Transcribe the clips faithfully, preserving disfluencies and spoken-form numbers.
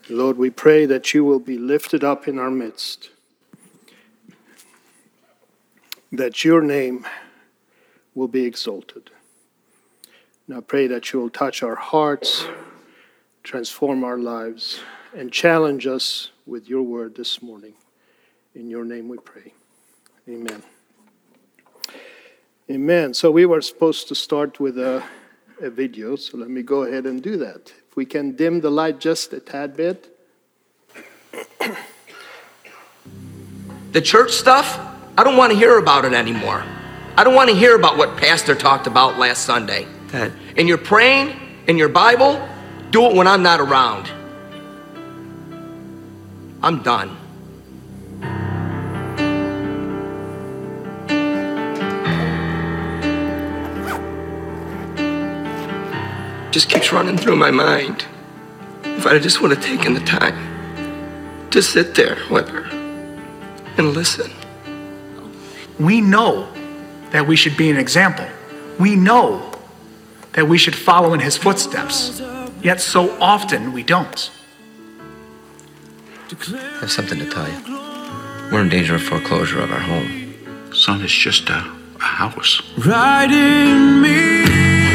Lord, we pray that you will be lifted up in our midst, that your name will be exalted. And I pray that you will touch our hearts, transform our lives, and challenge us with your word this morning. In your name we pray. Amen. Amen. So we were supposed to start with a, a video, so let me go ahead and do that. If we can dim the light just a tad bit. The church stuff, I don't want to hear about it anymore. I don't want to hear about what Pastor talked about last Sunday. That and you're praying in your Bible, do it when I'm not around. I'm done. Just keeps running through my mind. If I just would have taken the time to sit there with her and listen. We know that we should be an example. We know that we should follow in his footsteps. Yet so often we don't. I have something to tell you. We're in danger of foreclosure of our home. Son, it's just a, a house. Right in me.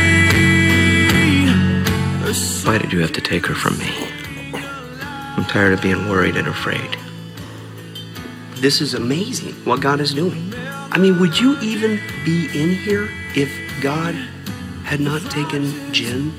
Why did you have to take her from me? I'm tired of being worried and afraid. This is amazing what God is doing. I mean, would you even be in here if God had not taken Jen?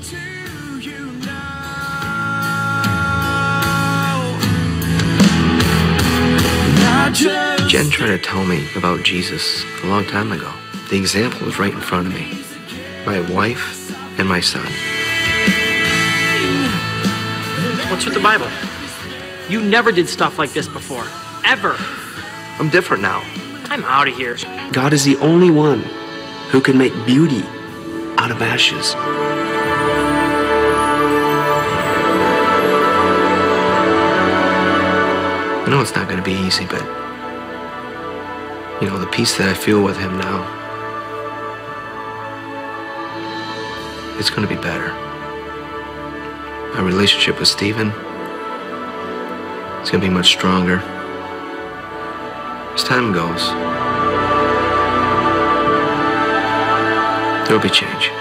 Jen tried to tell me about Jesus a long time ago. The example was right in front of me. My wife and my son. What's with the Bible? You never did stuff like this before. Ever. I'm different now. I'm out of here. God is the only one who can make beauty out of ashes. I know it's not going to be easy, but you know, the peace that I feel with him now, it's going to be better. My relationship with Stephen, it's going to be much stronger as time goes. There'll be change.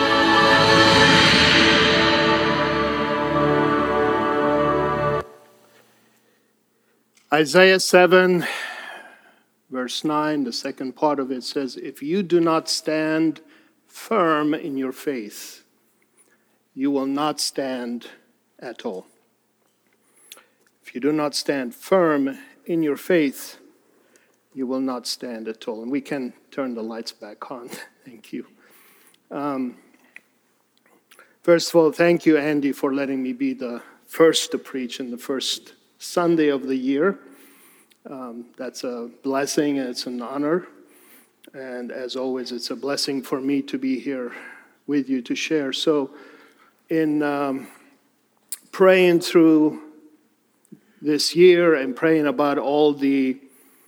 Isaiah seven, verse nine, the second part of it says, if you do not stand firm in your faith, you will not stand at all. If you do not stand firm in your faith, you will not stand at all. And we can turn the lights back on. Thank you. Um, first of all, thank you, Andy, for letting me be the first to preach in the first Sunday of the year. Um, that's a blessing and it's an honor. And as always, it's a blessing for me to be here with you to share. So in um, praying through this year and praying about all the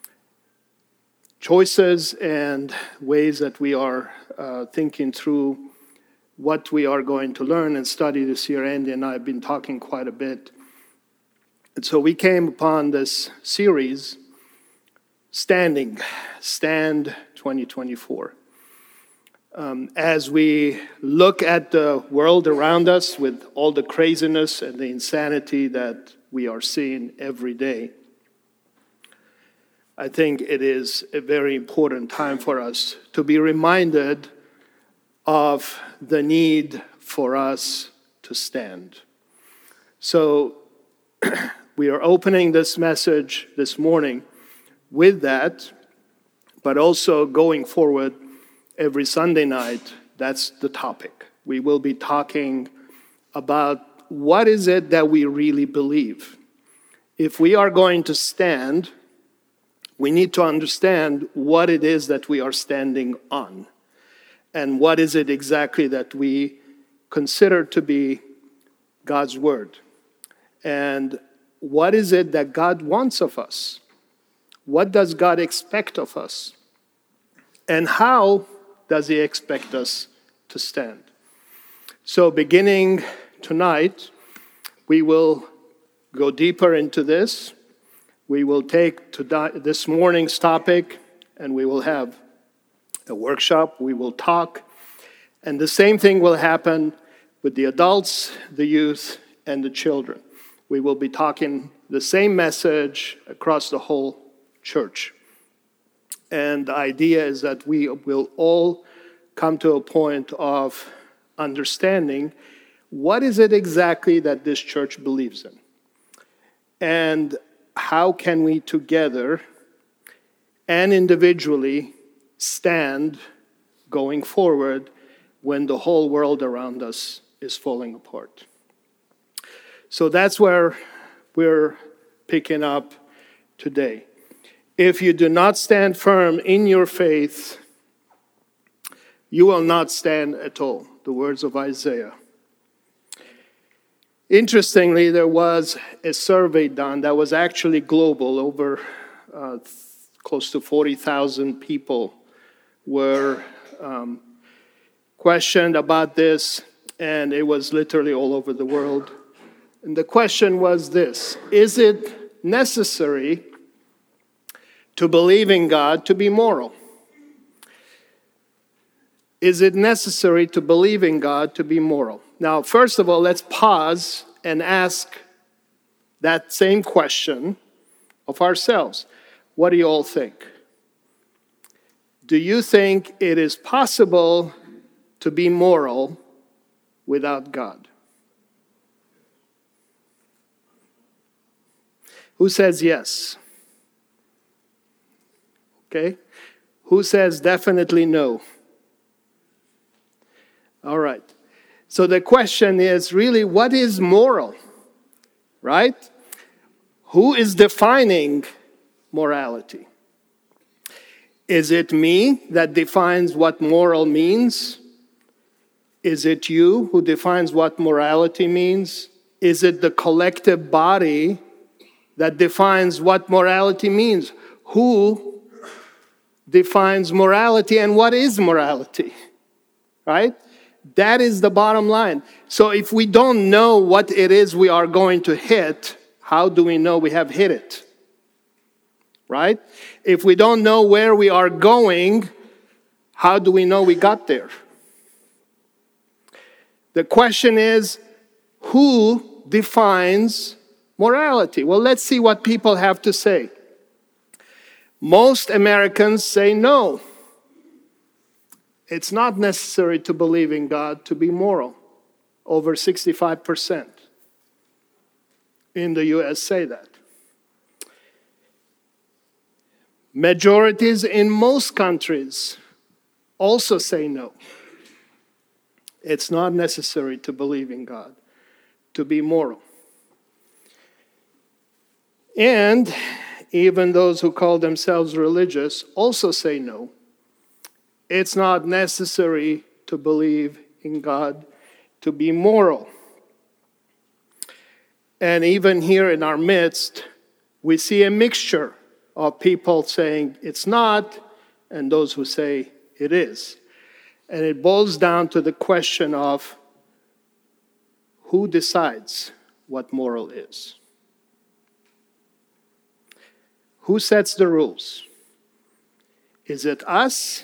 choices and ways that we are uh, thinking through what we are going to learn and study this year, Andy and I have been talking quite a bit. And so we came upon this series, Standing, Stand twenty twenty-four. Um, as we look at the world around us with all the craziness and the insanity that we are seeing every day, I think it is a very important time for us to be reminded of the need for us to stand. So we are opening this message this morning with that, but also going forward every Sunday night, that's the topic. We will be talking about what is it that we really believe. If we are going to stand, we need to understand what it is that we are standing on and what is it exactly that we consider to be God's word. And what is it that God wants of us? What does God expect of us? And how does he expect us to stand? So beginning tonight, we will go deeper into this. We will take to this morning's topic and we will have a workshop. We will talk. And the same thing will happen with the adults, the youth, and the children. We will be talking the same message across the whole church. And the idea is that we will all come to a point of understanding what is it exactly that this church believes in. And how can we together and individually stand going forward when the whole world around us is falling apart. So that's where we're picking up today. If you do not stand firm in your faith, you will not stand at all. The words of Isaiah. Interestingly, there was a survey done that was actually global. Over uh, close to forty thousand people were um, questioned about this, and it was literally all over the world. And the question was this: is it necessary to believe in God to be moral? Is it necessary to believe in God to be moral? Now, first of all, let's pause and ask that same question of ourselves. What do you all think? Do you think it is possible to be moral without God? Who says yes? Okay. Who says definitely no? All right. So the question is really, what is moral? Right? Who is defining morality? Is it me that defines what moral means? Is it you who defines what morality means? Is it the collective body that defines what morality means? Who defines morality and what is morality? Right? That is the bottom line. So if we don't know what it is we are going to hit, how do we know we have hit it? Right? If we don't know where we are going, how do we know we got there? The question is, who defines morality? Well, let's see what people have to say. Most Americans say no. It's not necessary to believe in God to be moral. Over sixty-five percent in the U S say that. Majorities in most countries also say no. It's not necessary to believe in God to be moral. And even those who call themselves religious also say no. It's not necessary to believe in God to be moral. And even here in our midst, we see a mixture of people saying it's not, and those who say it is. And it boils down to the question of who decides what moral is. Who sets the rules? Is it us?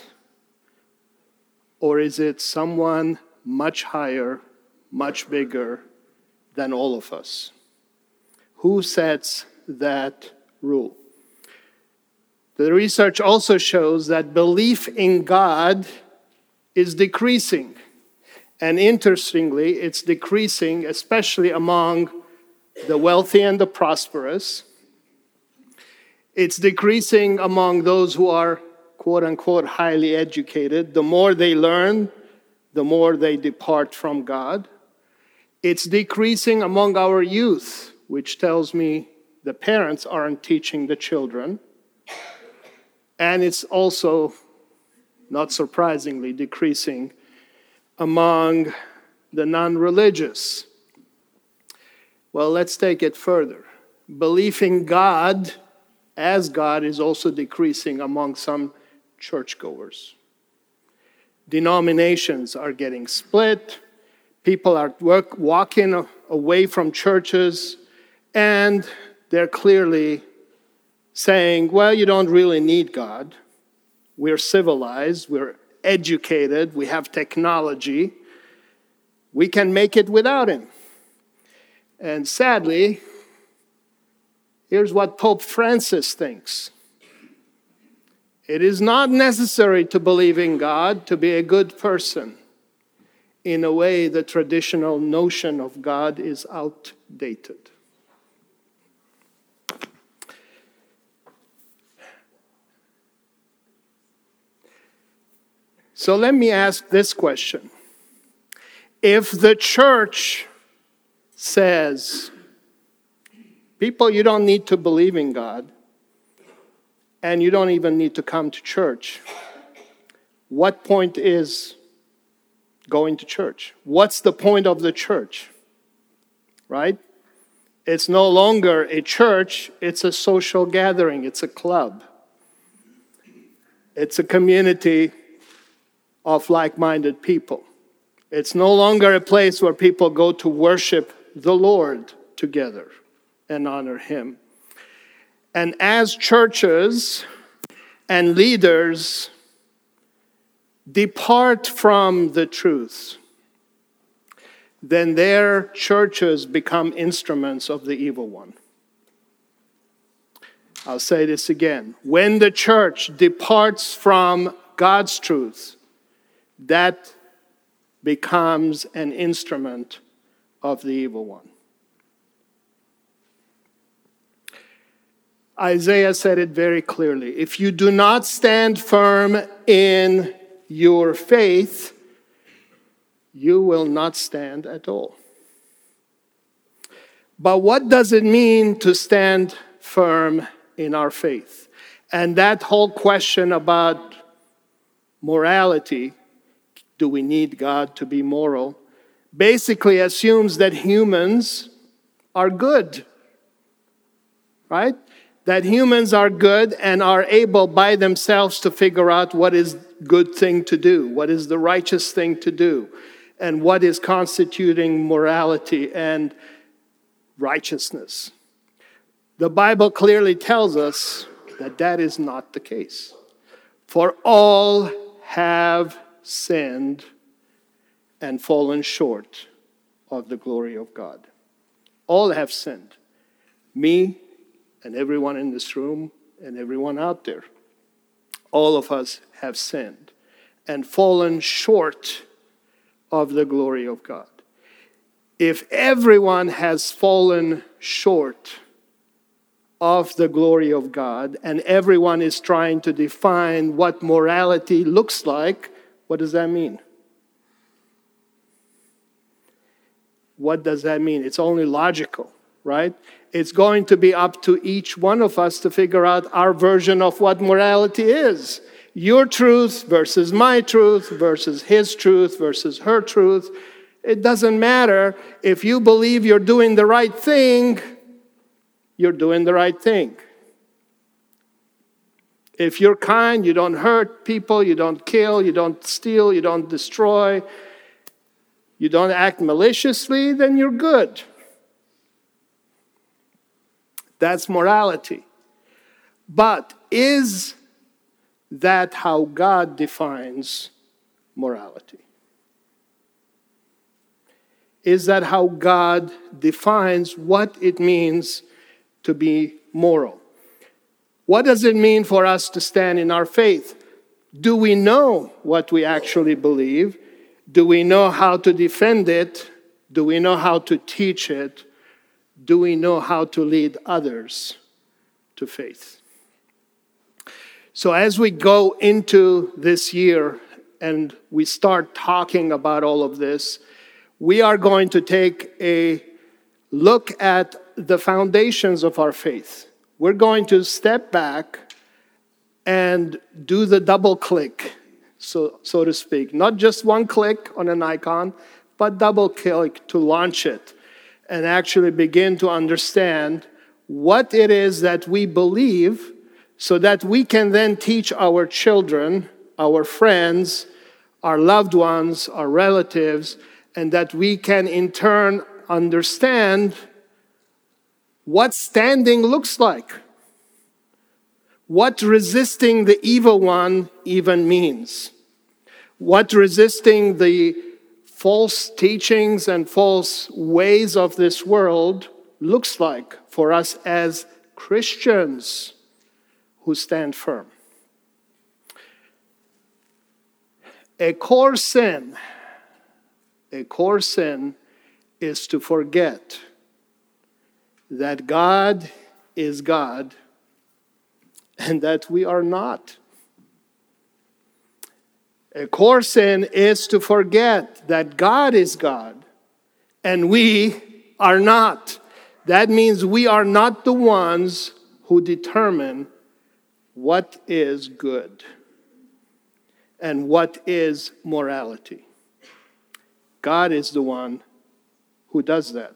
Or is it someone much higher, much bigger than all of us? Who sets that rule? The research also shows that belief in God is decreasing. And interestingly, it's decreasing especially among the wealthy and the prosperous. It's decreasing among those who are quote-unquote highly educated. The more they learn, the more they depart from God. It's decreasing among our youth, which tells me the parents aren't teaching the children. And it's also, not surprisingly, decreasing among the non-religious. Well, let's take it further. Belief in God as God is also decreasing among some churchgoers. Denominations are getting split. People are work, walking away from churches. And they're clearly saying, well, you don't really need God. We're civilized, we're educated, we have technology. We can make it without him. And sadly, here's what Pope Francis thinks. It is not necessary to believe in God to be a good person. In a way, the traditional notion of God is outdated. So let me ask this question. If the church says, people, you don't need to believe in God, and you don't even need to come to church, what point is going to church? What's the point of the church? Right? It's no longer a church, it's a social gathering, it's a club. It's a community of like-minded people. It's no longer a place where people go to worship the Lord together and honor him. And as churches and leaders depart from the truth, then their churches become instruments of the evil one. I'll say this again. When the church departs from God's truth, that becomes an instrument of the evil one. Isaiah said it very clearly. If you do not stand firm in your faith, you will not stand at all. But what does it mean to stand firm in our faith? And that whole question about morality, do we need God to be moral, basically assumes that humans are good, right? That humans are good and are able by themselves to figure out what is good thing to do, what is the righteous thing to do, and what is constituting morality and righteousness. The Bible clearly tells us that that is not the case. For all have sinned and fallen short of the glory of God. All have sinned. Me and everyone in this room and everyone out there. All of us have sinned and fallen short of the glory of God. If everyone has fallen short of the glory of God and everyone is trying to define what morality looks like, what does that mean? What does that mean? It's only logical, right? It's going to be up to each one of us to figure out our version of what morality is. Your truth versus my truth versus his truth versus her truth. It doesn't matter. If you believe you're doing the right thing, you're doing the right thing. If you're kind, you don't hurt people, you don't kill, you don't steal, you don't destroy, you don't act maliciously, then you're good. That's morality. But is that how God defines morality? Is that how God defines what it means to be moral? What does it mean for us to stand in our faith? Do we know what we actually believe? Do we know how to defend it? Do we know how to teach it? Do we know how to lead others to faith? So as we go into this year and we start talking about all of this, we are going to take a look at the foundations of our faith. We're going to step back and do the double click, so, so to speak. Not just one click on an icon, but double click to launch it and actually begin to understand what it is that we believe so that we can then teach our children, our friends, our loved ones, our relatives, and that we can in turn understand what standing looks like, what resisting the evil one even means, what resisting the false teachings and false ways of this world looks like for us as Christians who stand firm. A core sin, a core sin is to forget that God is God and that we are not. A core sin is to forget that God is God and we are not. That means we are not the ones who determine what is good and what is morality. God is the one who does that.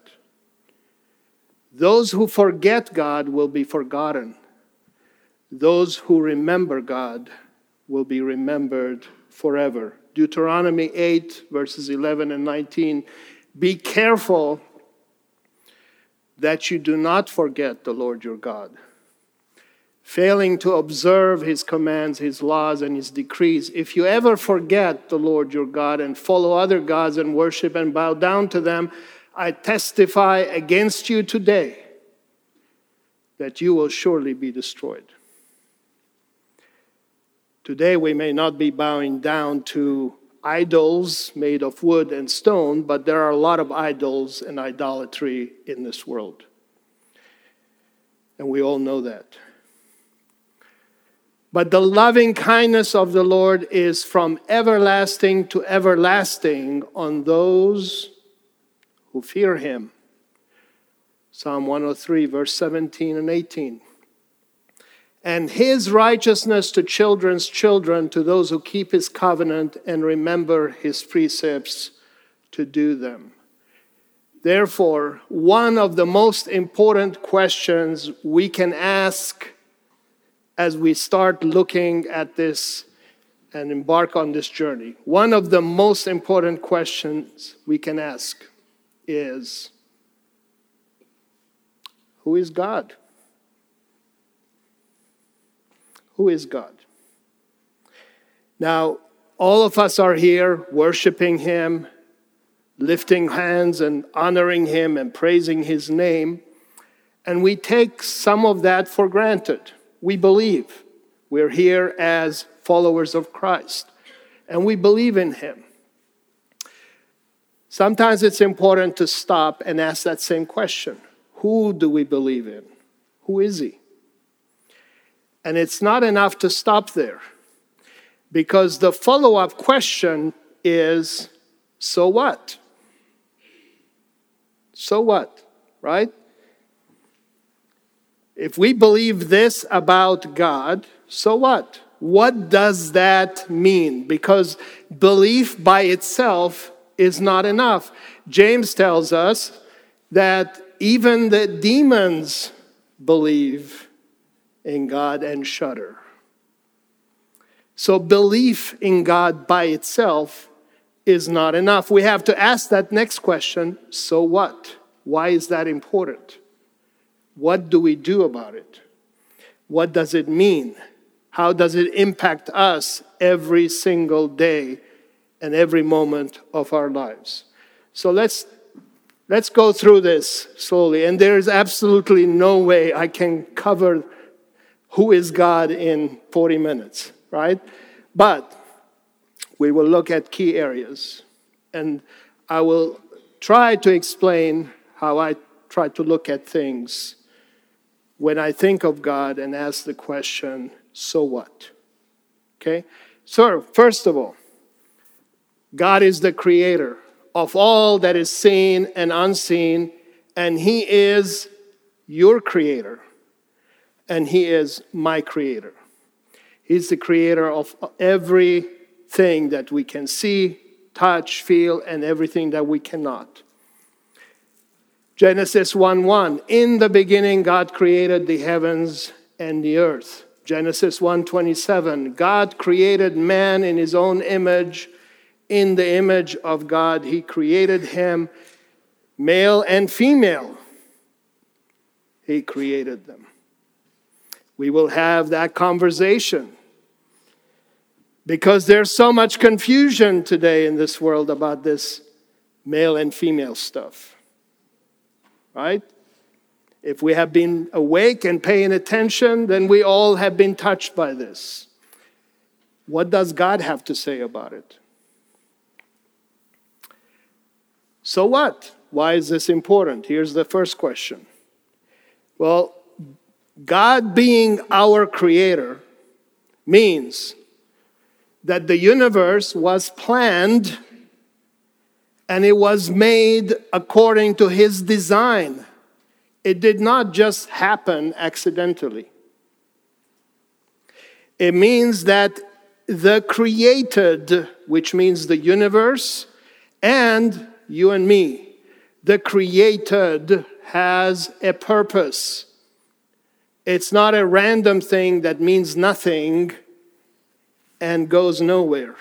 Those who forget God will be forgotten. Those who remember God will be remembered forever. Deuteronomy eight, verses eleven and nineteen. Be careful that you do not forget the Lord your God, failing to observe his commands, his laws, and his decrees. If you ever forget the Lord your God and follow other gods and worship and bow down to them, I testify against you today that you will surely be destroyed. Today we may not be bowing down to idols made of wood and stone, but there are a lot of idols and idolatry in this world. And we all know that. But the loving kindness of the Lord is from everlasting to everlasting on those who fear him. Psalm one oh three, verse seventeen and eighteen. And his righteousness to children's children, to those who keep his covenant and remember his precepts to do them. Therefore, one of the most important questions we can ask as we start looking at this and embark on this journey, one of the most important questions we can ask is, who is God? Who is God? Now, all of us are here worshiping him, lifting hands and honoring him and praising his name, and we take some of that for granted. We believe we're here as followers of Christ, and we believe in him. Sometimes it's important to stop and ask that same question. Who do we believe in? Who is he? And it's not enough to stop there, because the follow-up question is, so what? So what, right? If we believe this about God, so what? What does that mean? Because belief by itself is not enough. James tells us that even the demons believe in God and shudder. So belief in God by itself is not enough. We have to ask that next question, so what? Why is that important? What do we do about it? What does it mean? How does it impact us every single day and every moment of our lives? So let's let's go through this slowly. And there is absolutely no way I can cover who is God in forty minutes, right? But we will look at key areas. And I will try to explain how I try to look at things when I think of God and ask the question, so what? Okay? So, first of all, God is the creator of all that is seen and unseen, and he is your creator, and he is my creator. He's the creator of everything that we can see, touch, feel, and everything that we cannot. Genesis one one, in the beginning God created the heavens and the earth. Genesis one twenty-seven, God created man in his own image. In the image of God, he created him, male and female. He created them. We will have that conversation because there's so much confusion today in this world about this male and female stuff. Right? If we have been awake and paying attention, then we all have been touched by this. What does God have to say about it? So what? Why is this important? Here's the first question. Well, God being our creator means that the universe was planned and it was made according to his design. It did not just happen accidentally. It means that the created, which means the universe, and you and me, the created has a purpose. It's not a random thing that means nothing and goes nowhere.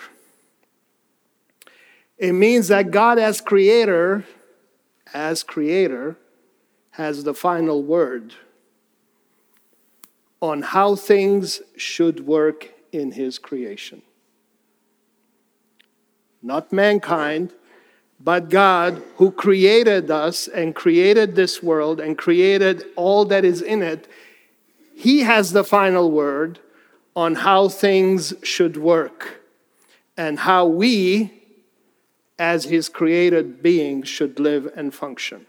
It means that God as creator, as creator, has the final word on how things should work in his creation. Not mankind, but God, who created us and created this world and created all that is in it. He has the final word on how things should work and how we, as his created beings, should live and function.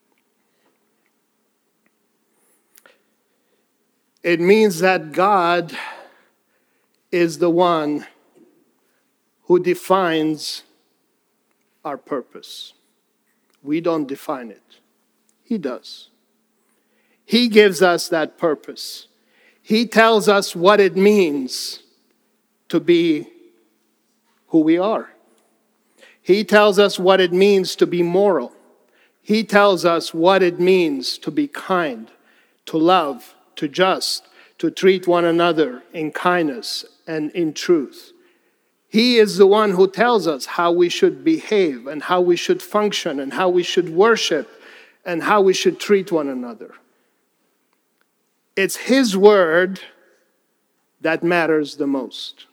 It means that God is the one who defines our purpose. We don't define it. He does. He gives us that purpose. He tells us what it means to be who we are. He tells us what it means to be moral. He tells us what it means to be kind, to love, to just, to treat one another in kindness and in truth. He is the one who tells us how we should behave and how we should function and how we should worship and how we should treat one another. It's his word that matters the most.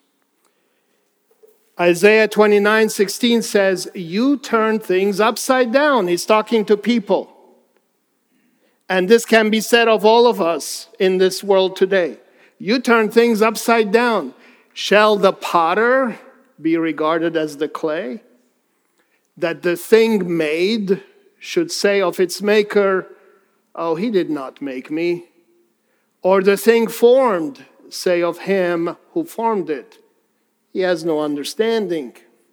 Isaiah twenty-nine sixteen says, you turn things upside down. He's talking to people. And this can be said of all of us in this world today. You turn things upside down. Shall the potter be regarded as the clay? That the thing made should say of its maker, oh, he did not make me. Or the thing formed say of him who formed it, he has no understanding.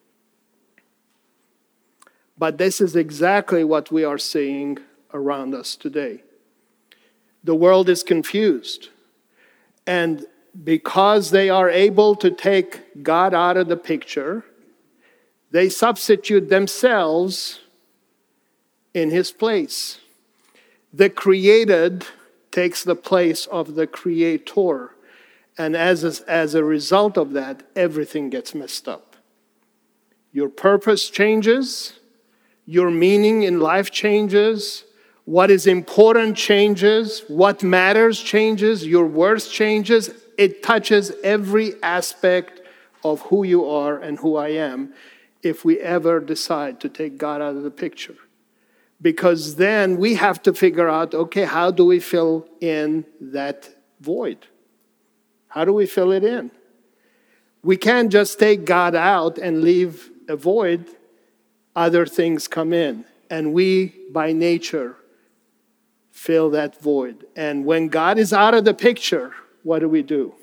But this is exactly what we are seeing around us today. The world is confused. And because they are able to take God out of the picture, they substitute themselves in his place. The created takes the place of the creator. And as a, as a result of that, everything gets messed up. Your purpose changes. Your meaning in life changes. What is important changes. What matters changes. Your worth changes. It touches every aspect of who you are and who I am if we ever decide to take God out of the picture. Because then we have to figure out, okay, how do we fill in that void? How do we fill it in? We can't just take God out and leave a void. Other things come in. And we, by nature, fill that void. And when God is out of the picture, what do we do?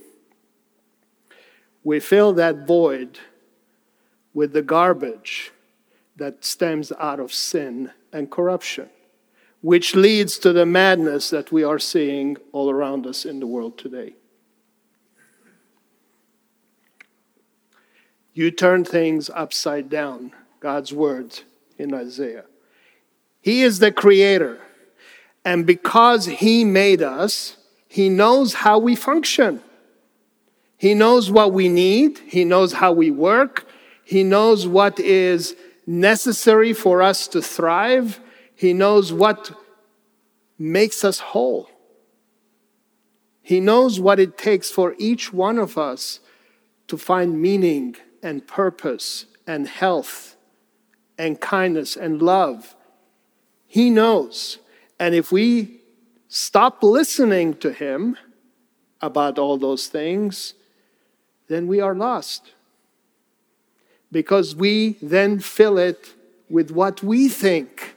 We fill that void with the garbage that stems out of sin and corruption, which leads to the madness that we are seeing all around us in the world today. You turn things upside down, God's words in Isaiah. He is the creator. And because he made us, he knows how we function. He knows what we need. He knows how we work. He knows what is necessary for us to thrive. He knows what makes us whole. He knows what it takes for each one of us to find meaning and purpose and health and kindness and love. He knows. And if we stop listening to him about all those things, then we are lost. Because we then fill it with what we think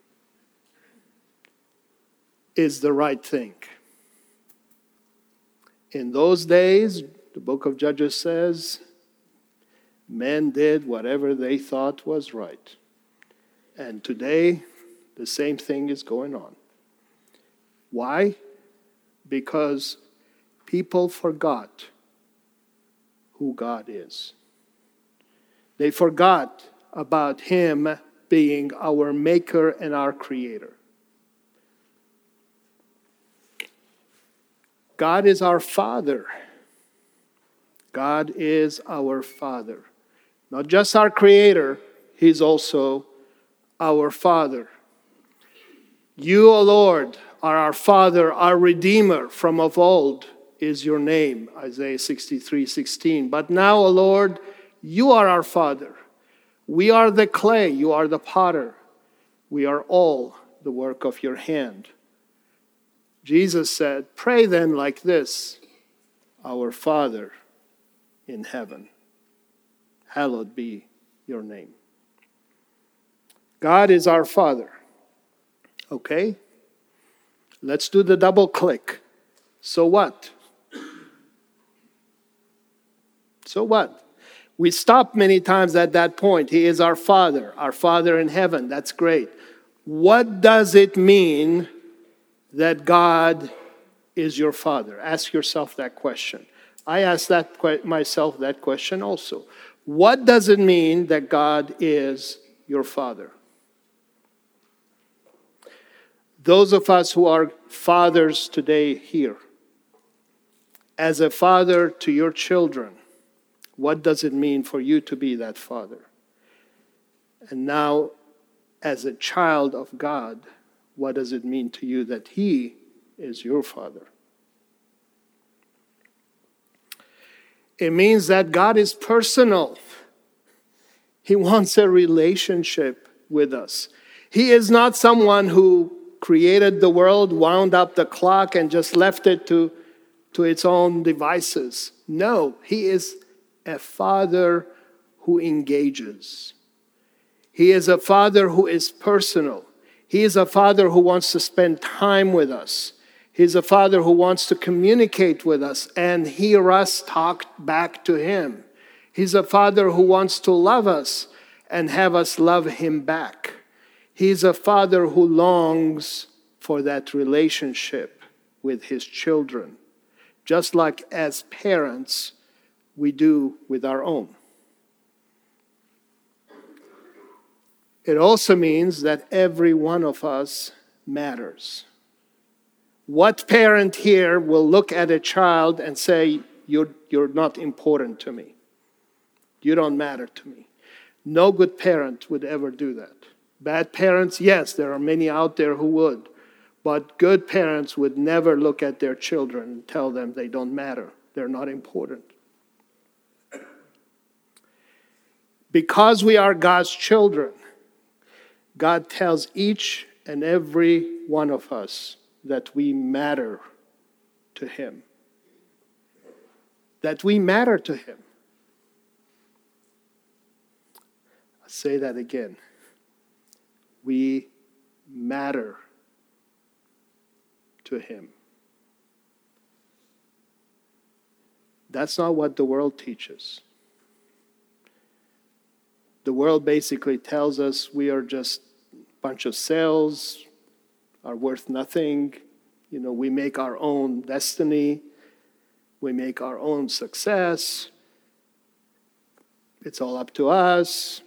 is the right thing. In those days, the book of Judges says, men did whatever they thought was right. And today, the same thing is going on. Why? Because people forgot who God is. They forgot about him being our maker and our creator. God is our Father. God is our Father. Not just our Creator, he's also our Father. You, O Lord, are our Father, our Redeemer from of old is your name, Isaiah sixty-three sixteen. But now, O Lord, you are our Father. We are the clay, you are the potter. We are all the work of your hand. Jesus said, pray then like this, our Father in heaven, hallowed be your name. God is our Father. Okay? Let's do the double click. So what? So what? We stop many times at that point. He is our Father, our Father in heaven. That's great. What does it mean that God is your Father? Ask yourself that question. I ask that que- myself that question also. What does it mean that God is your Father? Those of us who are fathers today here, as a father to your children, what does it mean for you to be that father? And now, as a child of God, what does it mean to you that he is your Father? It means that God is personal. He wants a relationship with us. He is not someone who created the world, wound up the clock, and just left it to, to its own devices. No, he is a Father who engages. He is a Father who is personal. He is a Father who wants to spend time with us. He's a Father who wants to communicate with us and hear us talk back to him. He's a Father who wants to love us and have us love him back. He's a Father who longs for that relationship with his children, just like as parents we do with our own. It also means that every one of us matters. What parent here will look at a child and say, you're, you're not important to me. You don't matter to me. No good parent would ever do that. Bad parents, yes, there are many out there who would. But good parents would never look at their children and tell them they don't matter. They're not important. Because we are God's children, God tells each and every one of us that we matter to him. That we matter to him. I'll say that again. We matter to him. That's not what the world teaches. The world basically tells us we are just a bunch of cells, are worth nothing. You know, we make our own destiny. We make our own success. It's all up to us.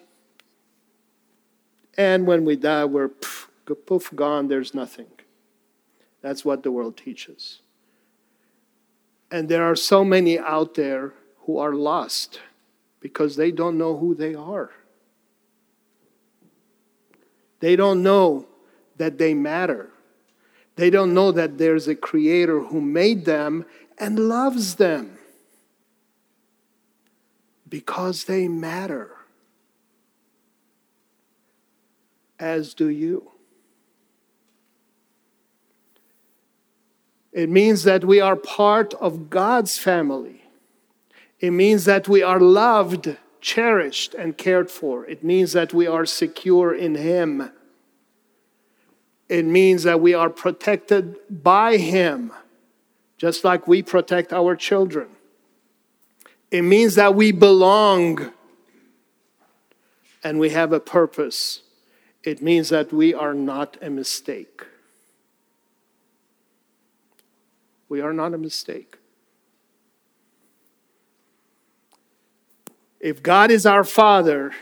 And when we die, we're poof, poof, gone, there's nothing. That's what the world teaches. And there are so many out there who are lost because they don't know who they are. They don't know that they matter. They don't know that there's a creator who made them and loves them because they matter, as do you. It means that we are part of God's family. It means that we are loved, cherished, and cared for. It means that we are secure in Him. It means that we are protected by Him, just like we protect our children. It means that we belong and we have a purpose. It means that we are not a mistake. We are not a mistake. If God is our Father,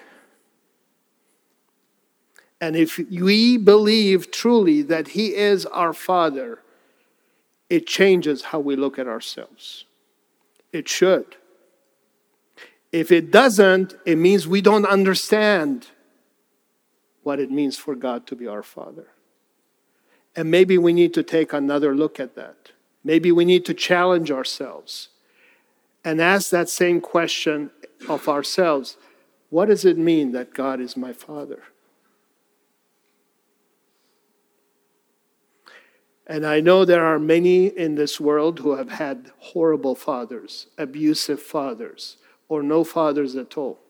and if we believe truly that He is our Father, it changes how we look at ourselves. It should. If it doesn't, it means we don't understand what it means for God to be our Father. And maybe we need to take another look at that. Maybe we need to challenge ourselves and ask that same question of ourselves. What does it mean that God is my Father? And I know there are many in this world who have had horrible fathers, abusive fathers, or no fathers at all.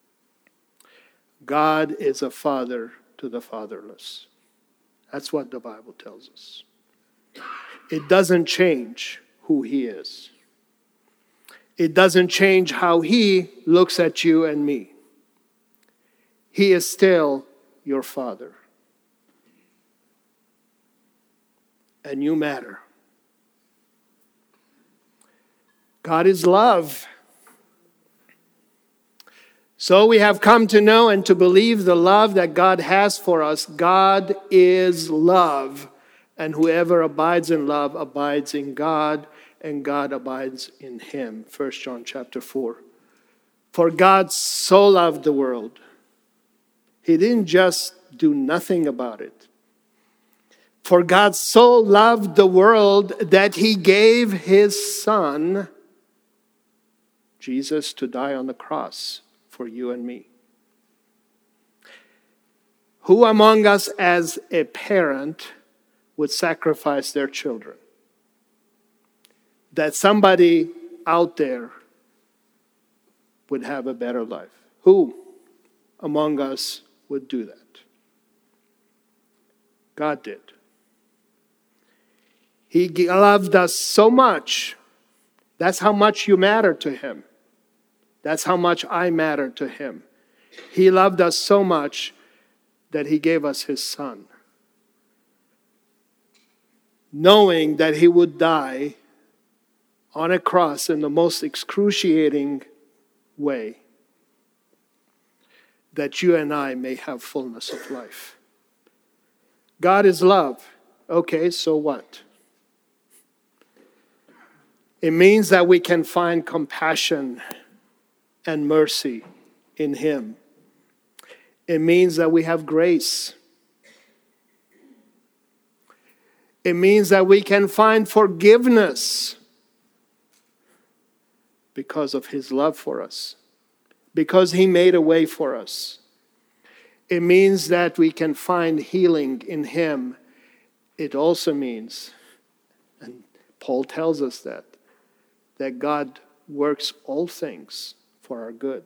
God is a father to the fatherless. That's what the Bible tells us. It doesn't change who He is. It doesn't change how He looks at you and me. He is still your Father. And you matter. God is love. So we have come to know and to believe the love that God has for us. God is love. And whoever abides in love abides in God, and God abides in him. First John chapter four. For God so loved the world. He didn't just do nothing about it. For God so loved the world that He gave His Son, Jesus, to die on the cross for you and me. Who among us as a parent would sacrifice their children? That somebody out there would have a better life. Who among us would do that? God did. He loved us so much. That's how much you matter to Him. That's how much I matter to Him. He loved us so much that He gave us His Son, knowing that He would die on a cross in the most excruciating way, that you and I may have fullness of life. God is love. Okay, so what? It means that we can find compassion and mercy in Him. It means that we have grace. It means that we can find forgiveness because of His love for us, because He made a way for us. It means that we can find healing in Him. It also means, and Paul tells us that, that God works all things for our good.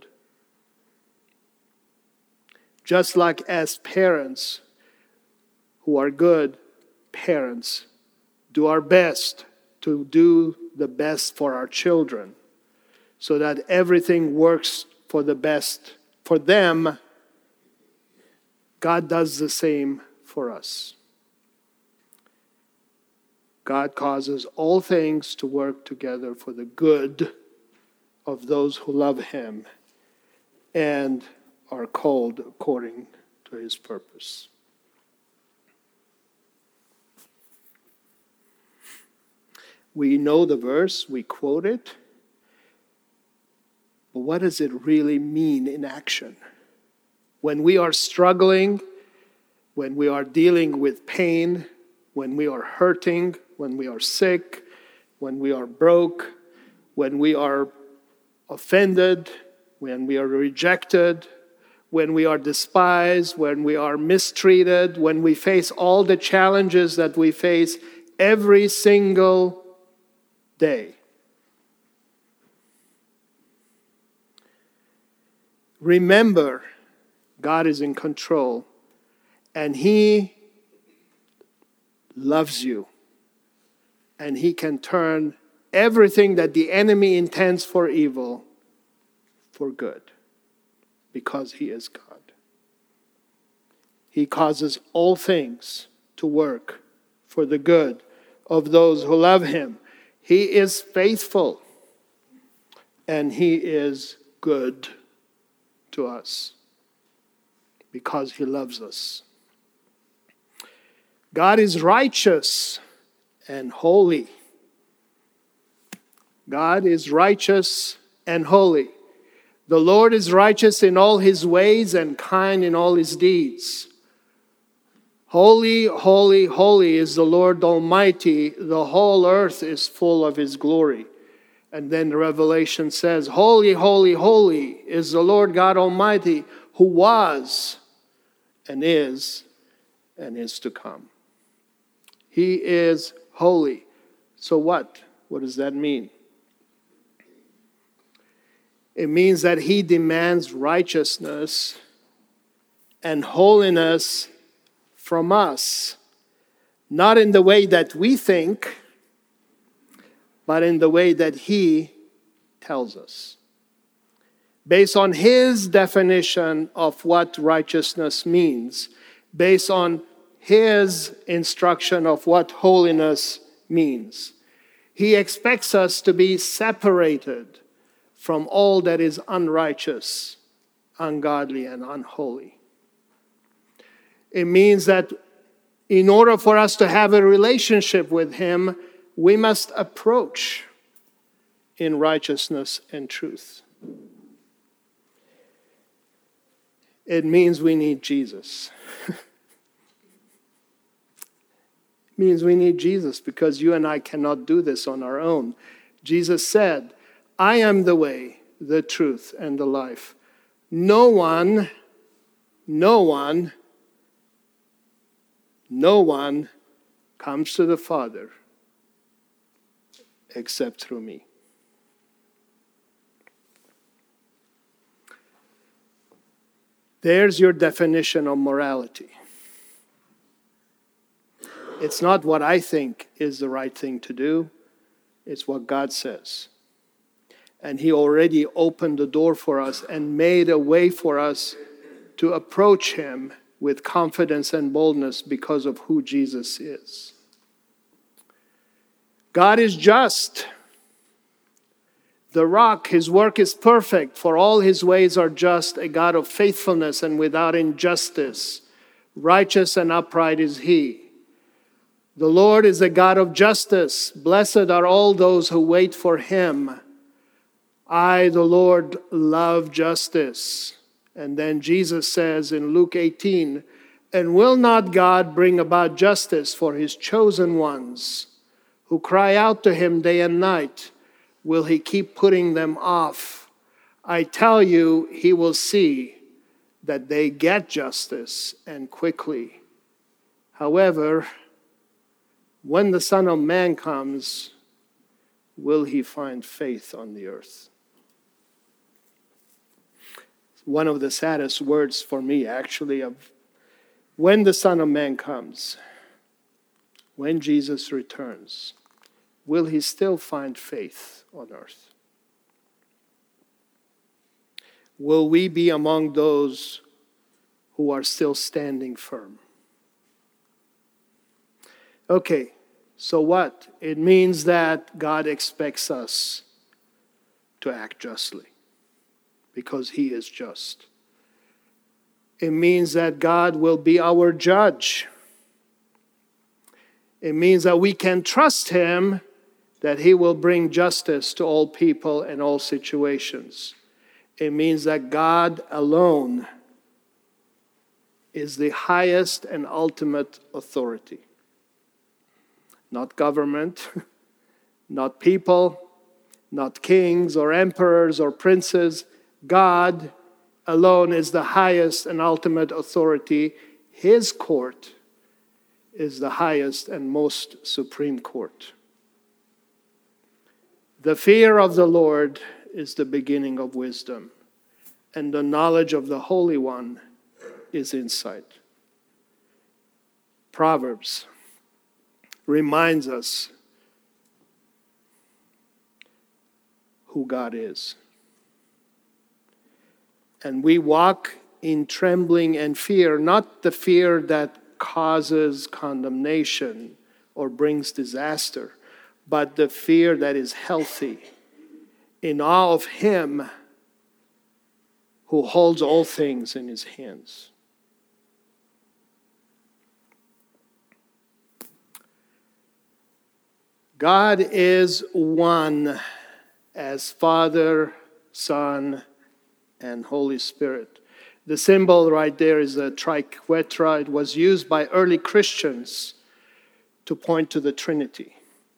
Just like as parents who are good parents do our best to do the best for our children so that everything works for the best for them, God does the same for us. God causes all things to work together for the good of those who love Him and are called according to His purpose. We know the verse, we quote it, but what does it really mean in action? When we are struggling, when we are dealing with pain, when we are hurting, when we are sick, when we are broke, when we are offended, when we are rejected, when we are despised, when we are mistreated, when we face all the challenges that we face every single day. Remember, God is in control, and He loves you, and He can turn everything that the enemy intends for evil for good, because He is God. He causes all things to work for the good of those who love Him. He is faithful, and He is good to us because He loves us. God is righteous and holy. God is righteous and holy. The Lord is righteous in all His ways and kind in all His deeds. Holy, holy, holy is the Lord Almighty. The whole earth is full of His glory. And then Revelation says, holy, holy, holy is the Lord God Almighty, who was and is and is to come. He is holy. So what? What does that mean? It means that He demands righteousness and holiness from us, not in the way that we think, but in the way that He tells us. Based on His definition of what righteousness means, based on His instruction of what holiness means. He expects us to be separated from all that is unrighteous, ungodly, and unholy. It means that in order for us to have a relationship with Him, we must approach in righteousness and truth. It means we need Jesus. It means we need Jesus because you and I cannot do this on our own. Jesus said, I am the way, the truth, and the life. No one, no one, no one comes to the Father except through me. There's your definition of morality. It's not what I think is the right thing to do. It's what God says. And He already opened the door for us and made a way for us to approach Him with confidence and boldness because of who Jesus is. God is just. The rock, His work is perfect, for all His ways are just, a God of faithfulness and without injustice. Righteous and upright is He. The Lord is a God of justice. Blessed are all those who wait for Him. I, the Lord, love justice. And then Jesus says in Luke eighteen, and will not God bring about justice for His chosen ones who cry out to Him day and night? Will He keep putting them off? I tell you, He will see that they get justice, and quickly. However, when the Son of Man comes, will He find faith on the earth? One of the saddest words for me, actually, of when the Son of Man comes, when Jesus returns, will He still find faith on earth? Will we be among those who are still standing firm? Okay, so what? It means that God expects us to act justly because He is just. It means that God will be our judge. It means that we can trust Him that He will bring justice to all people and all situations. It means that God alone is the highest and ultimate authority. not government, not people, not kings or emperors or princes. God alone is the highest and ultimate authority. His court is the highest and most supreme court. The fear of the Lord is the beginning of wisdom, and the knowledge of the Holy One is insight. Proverbs reminds us who God is. And we walk in trembling and fear, not the fear that causes condemnation or brings disaster, but the fear that is healthy, in awe of Him who holds all things in His hands. God is one as Father, Son, and Holy Spirit. The symbol right there is a triquetra. It was used by early Christians to point to the Trinity.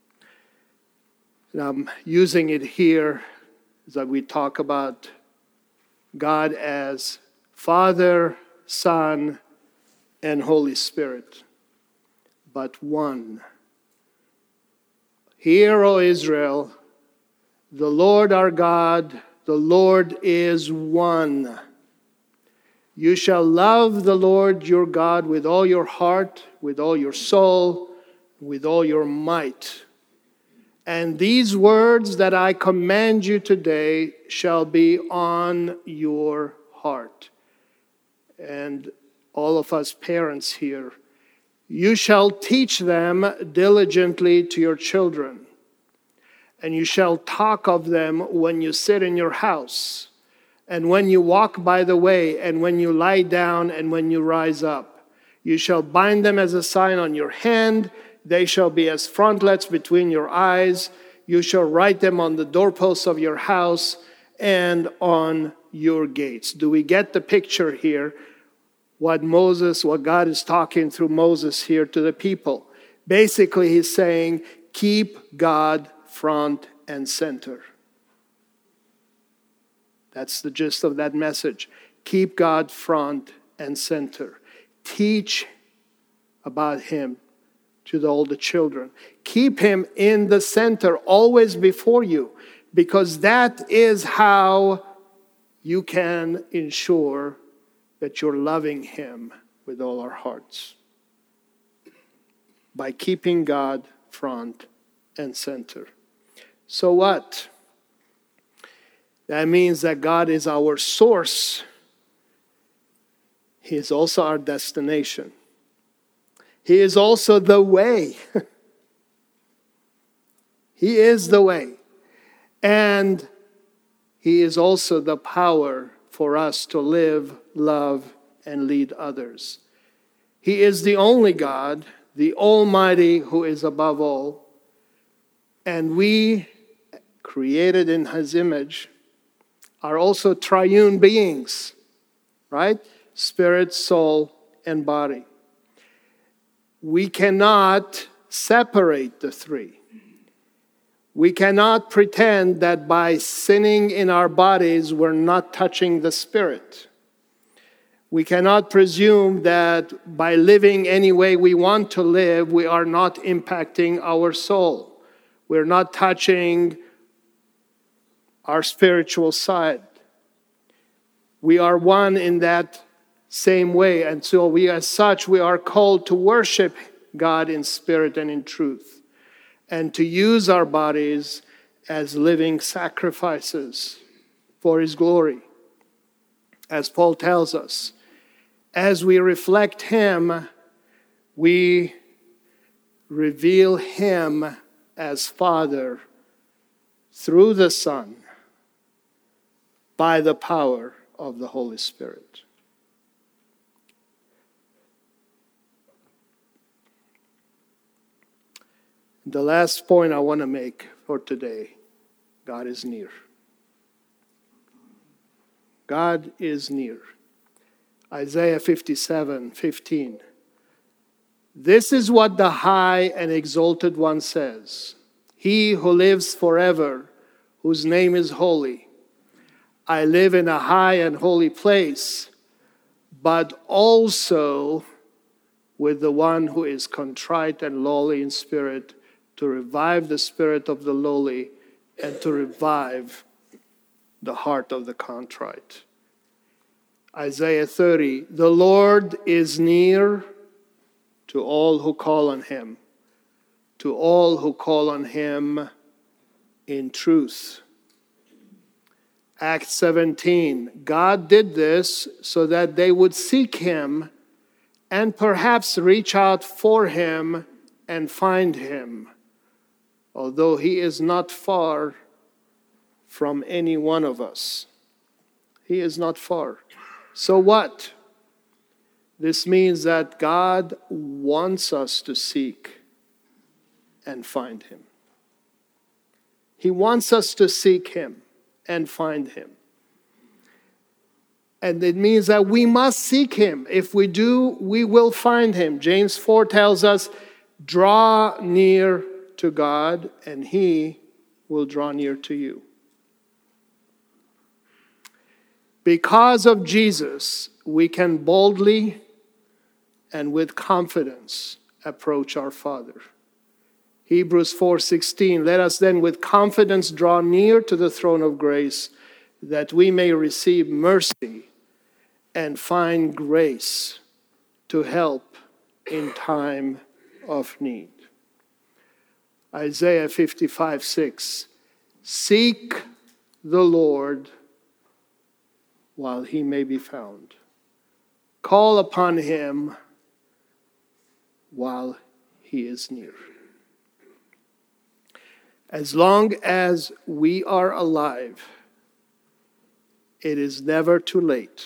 And I'm using it here as we talk about God as Father, Son, and Holy Spirit, but one. Hear, O Israel, the Lord our God, the Lord is one. You shall love the Lord your God with all your heart, with all your soul, with all your might. And these words that I command you today shall be on your heart. And all of us parents here, you shall teach them diligently to your children, and you shall talk of them when you sit in your house, and when you walk by the way, and when you lie down, and when you rise up. You shall bind them as a sign on your hand. They shall be as frontlets between your eyes. You shall write them on the doorposts of your house and on your gates. Do we get the picture here? What Moses, what God is talking through Moses here to the people. Basically, he's saying, keep God front and center. That's the gist of that message. Keep God front and center. Teach about Him to all the children. Keep Him in the center, always before you, because that is how you can ensure that you're loving Him with all our hearts. By keeping God front and center. So what? That means that God is our source. He is also our destination. He is also the way. He is the way. And He is also the power for us to live, love, and lead others. He is the only God, the Almighty, who is above all. And we, created in His image, are also triune beings, right? Spirit, soul, and body. We cannot separate the three. We cannot pretend that by sinning in our bodies, we're not touching the Spirit. We cannot presume that by living any way we want to live, we are not impacting our soul. We're not touching our spiritual side. We are one in that same way, and so we, as such, we are called to worship God in spirit and in truth, and to use our bodies as living sacrifices for His glory. As Paul tells us, as we reflect Him, we reveal Him as Father through the Son by the power of the Holy Spirit. The last point I want to make for today, God is near. God is near. Isaiah fifty-seven fifteen This is what the high and exalted one says. He who lives forever, whose name is holy. I live in a high and holy place, but also with the one who is contrite and lowly in spirit, to revive the spirit of the lowly and to revive the heart of the contrite. Isaiah thirty, the Lord is near to all who call on him, to all who call on him in truth. Acts seventeen, God did this so that they would seek him and perhaps reach out for him and find him, although he is not far from any one of us. He is not far. So what? This means that God wants us to seek and find him. He wants us to seek him and find him. And it means that we must seek him. If we do, we will find him. James four tells us, draw near to God, and he will draw near to you. Because of Jesus, we can boldly and with confidence approach our Father. Hebrews four sixteen, let us then with confidence draw near to the throne of grace, that we may receive mercy and find grace to help in time of need. Isaiah fifty-five six, seek the Lord while he may be found. Call upon him while he is near. As long as we are alive, it is never too late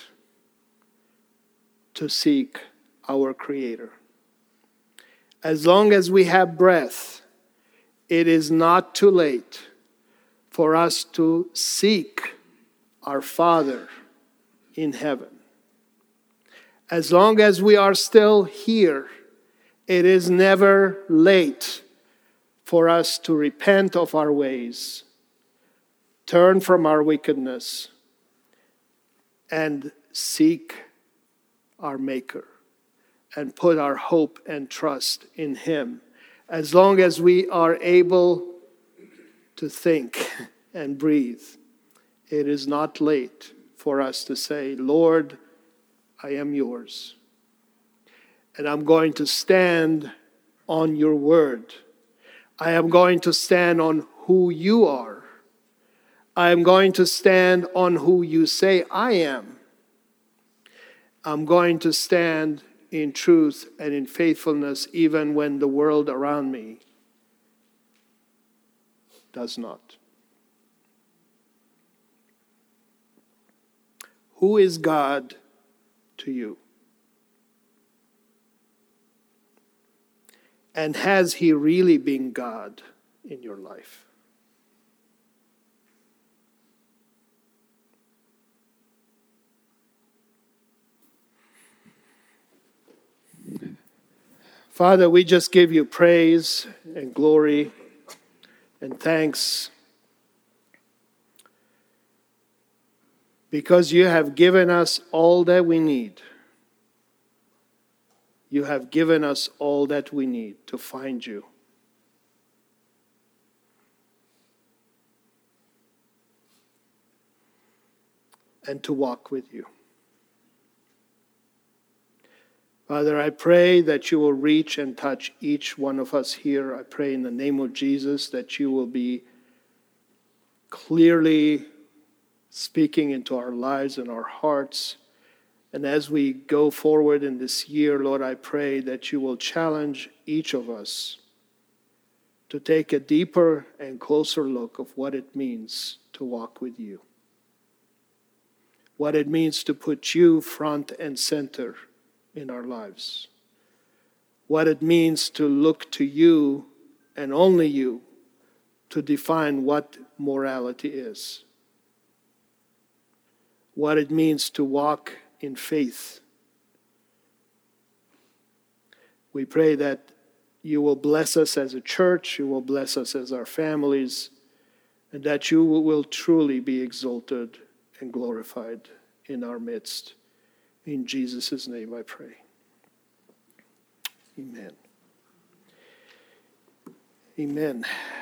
to seek our Creator. As long as we have breath, it is not too late for us to seek our Father in heaven. As long as we are still here, it is never late for us to repent of our ways, turn from our wickedness, and seek our Maker and put our hope and trust in him. As long as we are able to think and breathe, it is not late for us to say, Lord, I am yours. And I'm going to stand on your word. I am going to stand on who you are. I am going to stand on who you say I am. I'm going to stand in truth and in faithfulness even when the world around me does not. Who is God to you? And has he really been God in your life? Father, we just give you praise and glory and thanks because you have given us all that we need. You have given us all that we need to find you. And to walk with you. Father, I pray that you will reach and touch each one of us here. I pray in the name of Jesus that you will be clearly speaking into our lives and our hearts. And as we go forward in this year, Lord, I pray that you will challenge each of us to take a deeper and closer look of what it means to walk with you. What it means to put you front and center in our lives. What it means to look to you and only you to define what morality is. What it means to walk in faith. We pray that you will bless us as a church, you will bless us as our families, and that you will truly be exalted and glorified in our midst. In Jesus' name I pray. Amen. Amen.